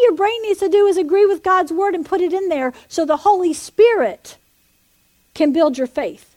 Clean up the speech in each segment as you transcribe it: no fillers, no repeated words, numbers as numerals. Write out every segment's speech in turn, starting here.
your brain needs to do is agree with God's word and put it in there so the Holy Spirit can build your faith.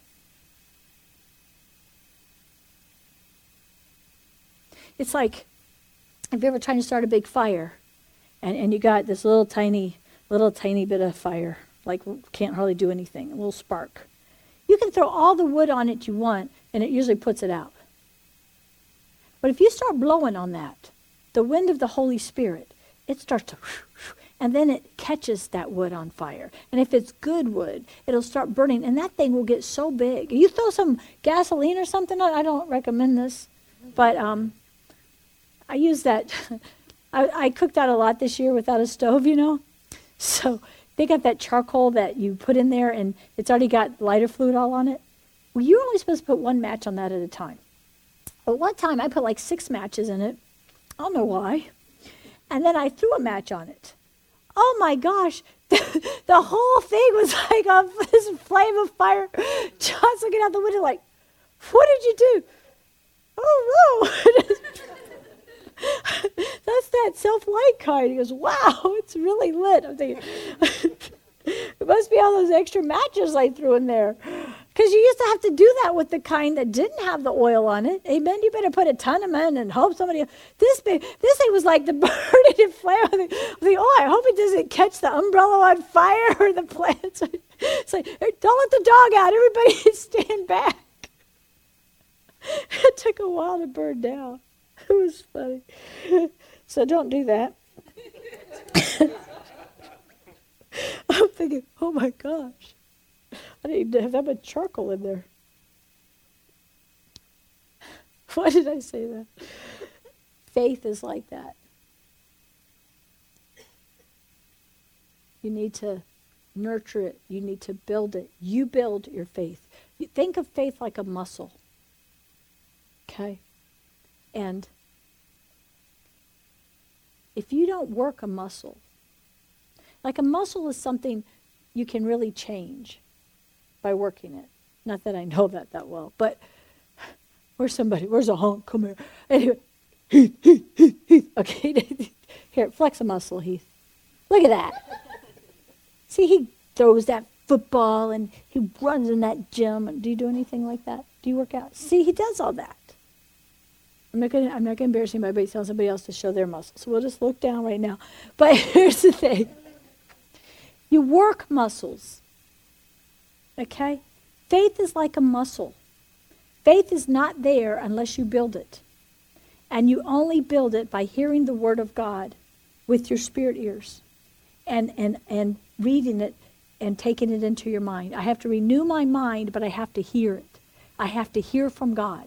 It's like, if you're ever trying to start a big fire and you got this little tiny bit of fire, like can't hardly do anything, a little spark. You can throw all the wood on it you want and it usually puts it out. But if you start blowing on that, the wind of the Holy Spirit, it starts to, and then it catches that wood on fire. And if it's good wood, it'll start burning, and that thing will get so big. You throw some gasoline or something on, I don't recommend this, but I use that. I cooked out a lot this year without a stove, So they got that charcoal that you put in there, and it's already got lighter fluid all on it. Well, you're only supposed to put one match on that at a time. But one time I put like 6 matches in it. I don't know why. And then I threw a match on it. Oh my gosh, the whole thing was like this flame of fire. John's looking out the window like, what did you do? Oh no. That's that self-light kind. He goes, wow, it's really lit. I'm thinking, it must be all those extra matches I threw in there. Because you used to have to do that with the kind that didn't have the oil on it. Amen. You better put a ton of them in and hope somebody. This thing was like the burning flame. I think, I hope it doesn't catch the umbrella on fire or the plants. It's like, don't let the dog out. Everybody stand back. It took a while to burn down. It was funny. So don't do that. I'm thinking, oh my gosh. I didn't even have that much charcoal in there. Why did I say that? Faith is like that. You need to nurture it. You need to build it. You build your faith. You think of faith like a muscle. Okay? And if you don't work a muscle, like a muscle is something you can really change by working it. Not that I know that well, but where's a honk? Come here. Anyway, Heath. Okay, here, flex a muscle, Heath. Look at that. See, he throws that football and he runs in that gym. Do you do anything like that? Do you work out? See, he does all that. I'm not gonna embarrass anybody by telling somebody else to show their muscles. So we'll just look down right now. But here's the thing. You work muscles. Okay? Faith is like a muscle. Faith is not there unless you build it. And you only build it by hearing the word of God with your spirit ears and reading it and taking it into your mind. I have to renew my mind, but I have to hear it. I have to hear from God.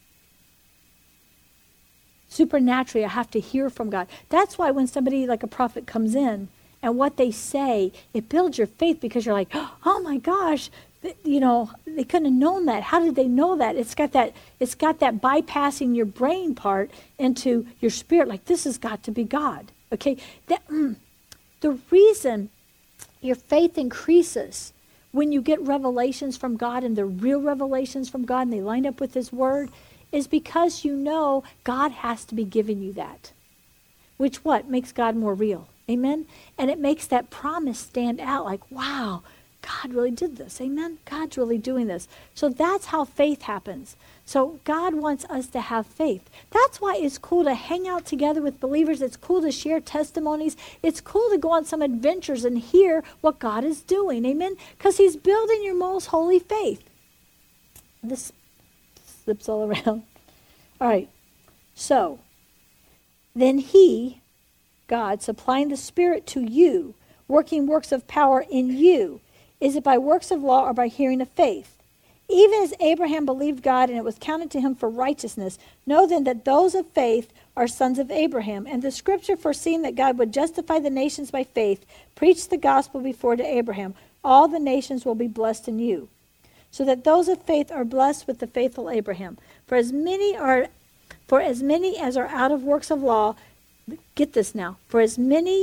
Supernaturally, I have to hear from God. That's why when somebody like a prophet comes in and what they say, it builds your faith because you're like, oh my gosh, they couldn't have known that. How did they know that? It's got that bypassing your brain part into your spirit. Like, this has got to be God. Okay? The reason your faith increases when you get revelations from God and the real revelations from God and they line up with His Word is because you know God has to be giving you that. Which makes God more real. Amen? And it makes that promise stand out like, wow, God really did this. Amen? God's really doing this. So that's how faith happens. So God wants us to have faith. That's why it's cool to hang out together with believers. It's cool to share testimonies. It's cool to go on some adventures and hear what God is doing. Amen? Because He's building your most holy faith. This slips all around. All right. So, then He, God, supplying the Spirit to you, working works of power in you. Is it by works of law or by hearing of faith? Even as Abraham believed God and it was counted to him for righteousness, know then that those of faith are sons of Abraham. And the scripture, foreseeing that God would justify the nations by faith, preached the gospel before to Abraham. All the nations will be blessed in you. So that those of faith are blessed with the faithful Abraham. For as many as are out of works of law, get this now, for as many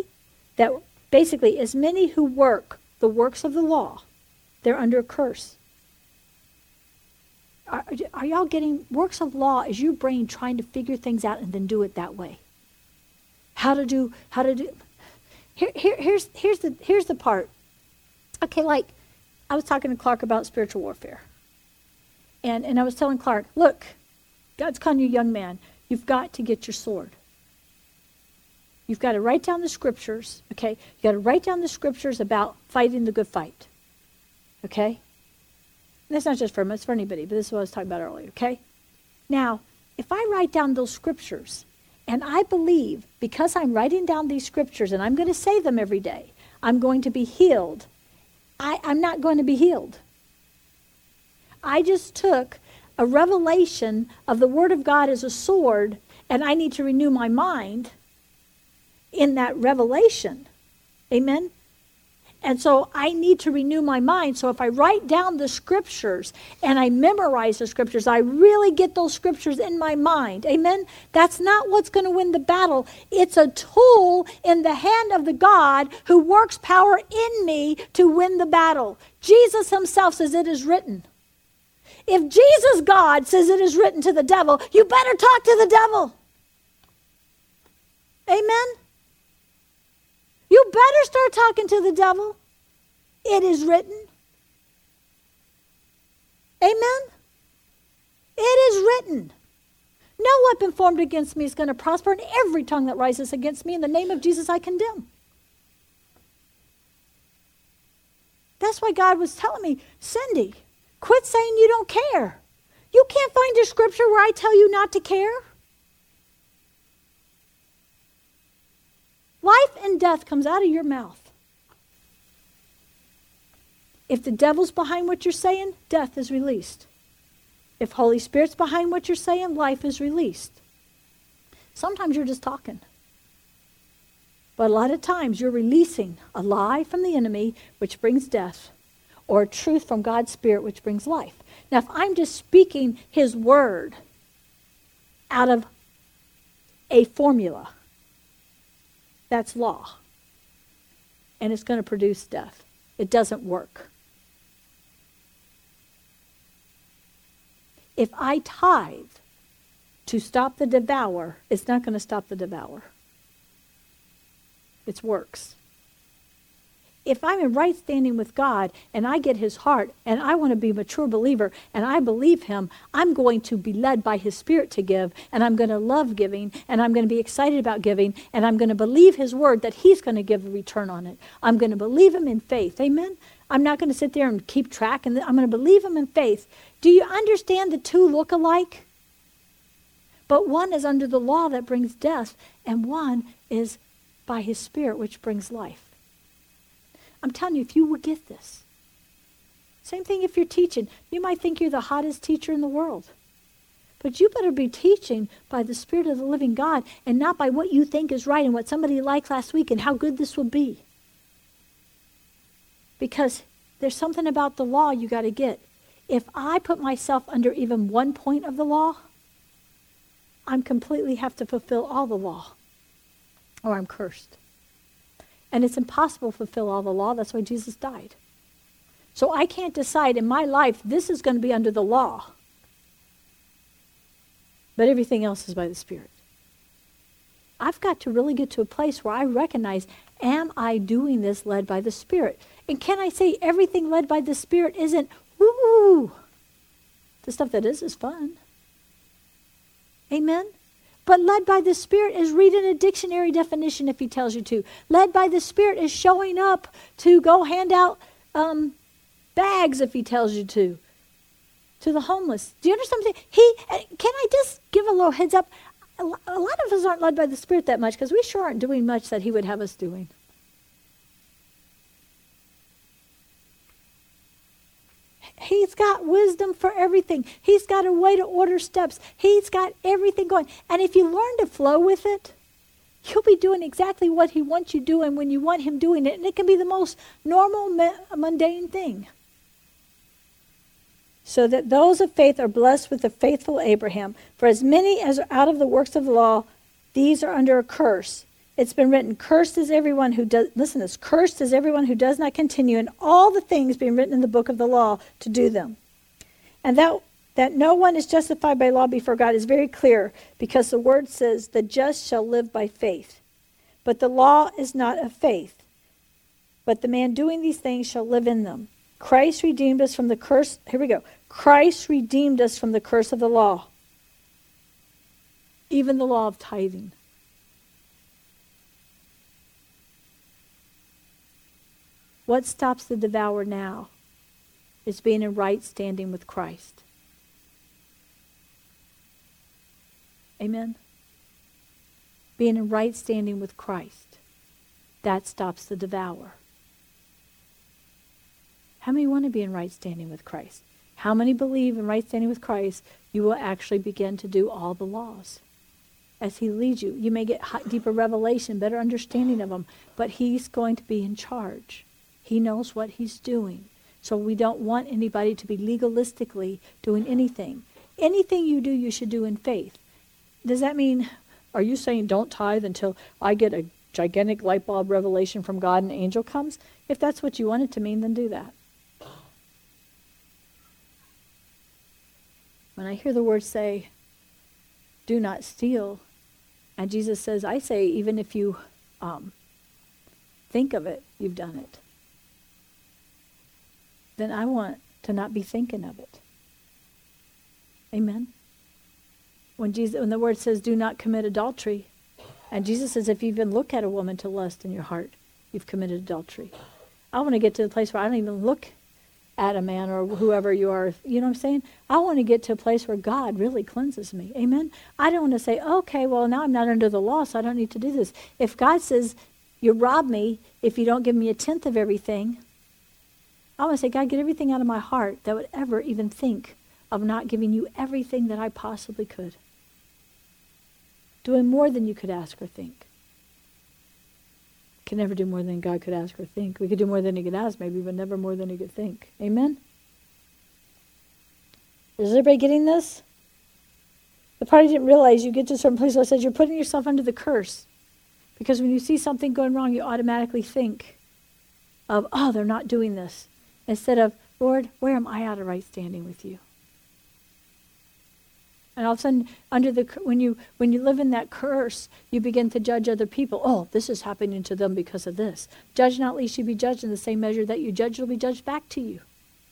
who work the works of the law, they're under a curse. Are y'all getting, works of law is your brain trying to figure things out and then do it that way. How to do, Here's the part. Okay, like I was talking to Clark about spiritual warfare. And I was telling Clark, look, God's calling you, young man. You've got to get your sword. You've got to write down the scriptures, okay? You've got to write down the scriptures about fighting the good fight, okay? And that's not just for him, it's for anybody, but this is what I was talking about earlier, okay? Now, if I write down those scriptures, and I believe because I'm writing down these scriptures, and I'm going to say them every day, I'm going to be healed, I'm not going to be healed. I just took a revelation of the Word of God as a sword, and I need to renew my mind in that revelation. Amen? And so I need to renew my mind. So if I write down the scriptures and I memorize the scriptures, I really get those scriptures in my mind. Amen? That's not what's going to win the battle. It's a tool in the hand of the God who works power in me to win the battle. Jesus himself says it is written. If Jesus, God, says it is written to the devil, you better talk to the devil. Amen? You better start talking to the devil. It is written. Amen? It is written. No weapon formed against me is going to prosper, and every tongue that rises against me in the name of Jesus I condemn. That's why God was telling me, Cindy, quit saying you don't care. You can't find a scripture where I tell you not to care. Life and death comes out of your mouth. If the devil's behind what you're saying, death is released. If Holy Spirit's behind what you're saying, life is released. Sometimes you're just talking. But a lot of times you're releasing a lie from the enemy, which brings death, or a truth from God's Spirit, which brings life. Now, if I'm just speaking his word out of a formula, that's law. And it's going to produce death. It doesn't work. If I tithe to stop the devourer, it's not going to stop the devourer. It's works. If I'm in right standing with God and I get his heart and I want to be a mature believer and I believe him, I'm going to be led by his Spirit to give, and I'm going to love giving, and I'm going to be excited about giving, and I'm going to believe his word that he's going to give a return on it. I'm going to believe him in faith. Amen? I'm not going to sit there and keep track, and I'm going to believe him in faith. Do you understand the two look alike? But one is under the law that brings death, and one is by his Spirit which brings life. I'm telling you, if you would get this. Same thing if you're teaching. You might think you're the hottest teacher in the world. But you better be teaching by the Spirit of the living God and not by what you think is right and what somebody liked last week and how good this will be. Because there's something about the law you got to get. If I put myself under even one point of the law, I completely have to fulfill all the law, or I'm cursed. And it's impossible to fulfill all the law. That's why Jesus died. So I can't decide in my life, this is going to be under the law. But everything else is by the Spirit. I've got to really get to a place where I recognize, am I doing this led by the Spirit? And can I say everything led by the Spirit isn't, woo? The stuff that is fun. Amen? But led by the Spirit is reading a dictionary definition if he tells you to. Led by the Spirit is showing up to go hand out bags if he tells you to the homeless. Do you understand what I'm saying? Can I just give a little heads up? A lot of us aren't led by the Spirit that much because we sure aren't doing much that he would have us doing. He's got wisdom for everything. He's got a way to order steps. He's got everything going. And if you learn to flow with it, you'll be doing exactly what he wants you doing when you want him doing it. And it can be the most normal, mundane thing. So that those of faith are blessed with the faithful Abraham. For as many as are out of the works of the law, these are under a curse. It's been written, cursed is everyone who does, listen to this, cursed is everyone who does not continue in all the things being written in the book of the law to do them. And that no one is justified by law before God is very clear, because the word says, the just shall live by faith. But the law is not of faith. But the man doing these things shall live in them. Christ redeemed us from the curse. Here we go. Christ redeemed us from the curse of the law. Even the law of tithing. What stops the devourer now is being in right standing with Christ. Amen? Being in right standing with Christ. That stops the devourer. How many want to be in right standing with Christ? How many believe in right standing with Christ, you will actually begin to do all the laws as he leads you? You may get deeper revelation, better understanding of him, but he's going to be in charge. He knows what he's doing. So we don't want anybody to be legalistically doing anything. Anything you do, you should do in faith. Does that mean, are you saying don't tithe until I get a gigantic light bulb revelation from God and an angel comes? If that's what you want it to mean, then do that. When I hear the word say, do not steal, and Jesus says, I say, even if you think of it, you've done it. Then I want to not be thinking of it. Amen? When the word says, do not commit adultery, and Jesus says, if you even look at a woman to lust in your heart, you've committed adultery. I want to get to the place where I don't even look at a man or whoever you are. You know what I'm saying? I want to get to a place where God really cleanses me. Amen? I don't want to say, okay, well, now I'm not under the law, so I don't need to do this. If God says, you rob me if you don't give me 1/10 of everything, I want to say, God, get everything out of my heart that would ever even think of not giving you everything that I possibly could. Doing more than you could ask or think. Can never do more than God could ask or think. We could do more than he could ask maybe, but never more than he could think. Amen? Is everybody getting this? The part I didn't realize, you get to a certain place where it says you're putting yourself under the curse. Because when you see something going wrong, you automatically think of, oh, they're not doing this. Instead of, Lord, where am I out of right standing with you? And all of a sudden, when you live in that curse, you begin to judge other people. Oh, this is happening to them because of this. Judge not, lest you be judged. In the same measure that you judge, it'll be judged back to you.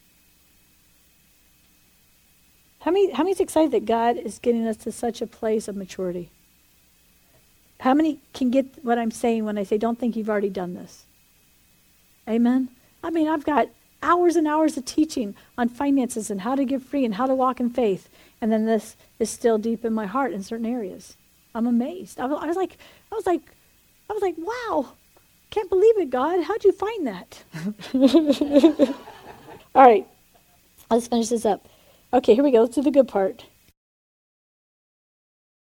How many's excited that God is getting us to such a place of maturity? How many can get what I'm saying when I say, don't think you've already done this? Amen? I mean, I've got hours and hours of teaching on finances and how to give free and how to walk in faith. And then this is still deep in my heart in certain areas. I'm amazed. I was like, wow, can't believe it, God. How'd you find that? All right, let's finish this up. Okay, here we go. Let's do the good part.